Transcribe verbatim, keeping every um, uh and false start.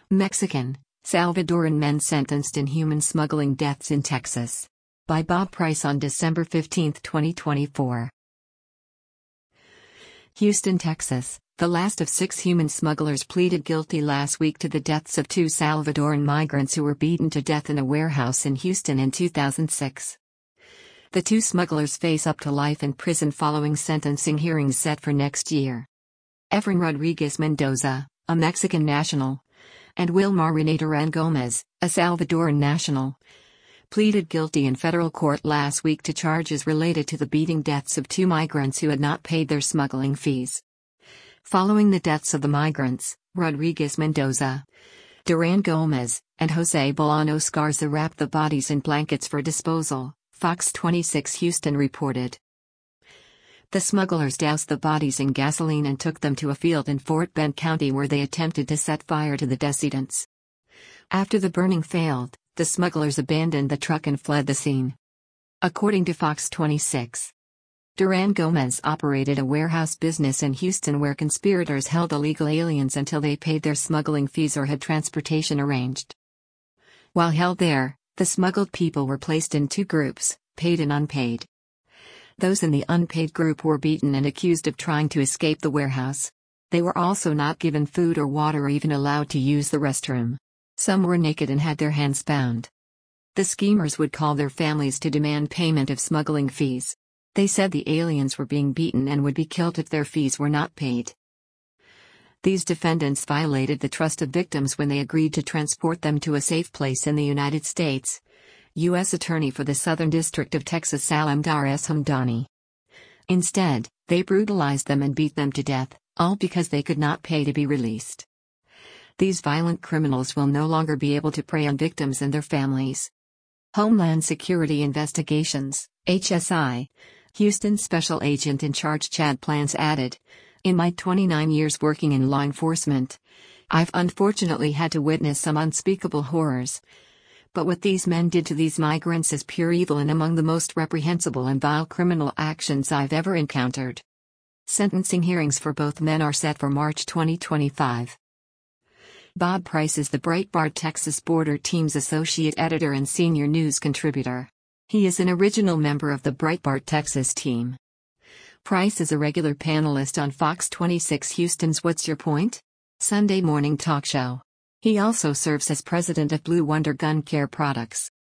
Mexican, Salvadoran men sentenced in human smuggling deaths in Texas. By Bob Price on December fifteenth, twenty twenty-four. Houston, Texas. The last of six human smugglers pleaded guilty last week to the deaths of two Salvadoran migrants who were beaten to death in a warehouse in Houston in two thousand six. The two smugglers face up to life in prison following sentencing hearings set for next year. Efrain Rodriguez Mendoza, a Mexican national, and Wilmar René Duran Gomez, a Salvadoran national, pleaded guilty in federal court last week to charges related to the beating deaths of two migrants who had not paid their smuggling fees. Following the deaths of the migrants, Rodriguez Mendoza, Duran Gomez, and Jose Bolanos Garza wrapped the bodies in blankets for disposal, Fox twenty-six Houston reported. The smugglers doused the bodies in gasoline and took them to a field in Fort Bend County where they attempted to set fire to the decedents. After the burning failed, the smugglers abandoned the truck and fled the scene. According to Fox twenty-six. Duran Gomez operated a warehouse business in Houston where conspirators held illegal aliens until they paid their smuggling fees or had transportation arranged. While held there, the smuggled people were placed in two groups, paid and unpaid. Those in the unpaid group were beaten and accused of trying to escape the warehouse. They were also not given food or water or even allowed to use the restroom. Some were naked and had their hands bound. The schemers would call their families to demand payment of smuggling fees. They said the aliens were being beaten and would be killed if their fees were not paid. These defendants violated the trust of victims when they agreed to transport them to a safe place in the United States. U S Attorney for the Southern District of Texas Salamdar S. Hamdani. Instead, they brutalized them and beat them to death, all because they could not pay to be released. These violent criminals will no longer be able to prey on victims and their families. Homeland Security Investigations, H S I, Houston Special Agent in Charge Chad Plans added, "In my twenty-nine years working in law enforcement, I've unfortunately had to witness some unspeakable horrors. But what these men did to these migrants is pure evil and among the most reprehensible and vile criminal actions I've ever encountered." Sentencing hearings for both men are set for March twenty twenty-five. Bob Price is the Breitbart Texas Border Team's associate editor and senior news contributor. He is an original member of the Breitbart Texas team. Price is a regular panelist on Fox twenty-six Houston's What's Your Point? Sunday morning talk show. He also serves as president of Blue Wonder Gun Care Products.